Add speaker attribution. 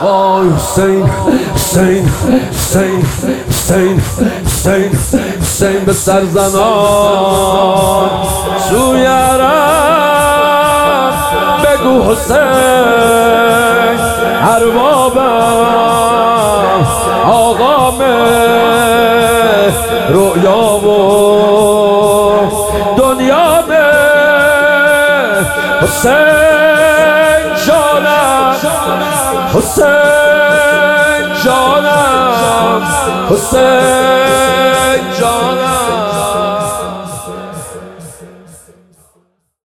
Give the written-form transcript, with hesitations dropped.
Speaker 1: آی حسین حسین حسین حسین حسین حسین به سرزنان سوی عرب بگو حسین اربابم آقام رؤیا و دنیا به حسین جانم حسین جانم حسین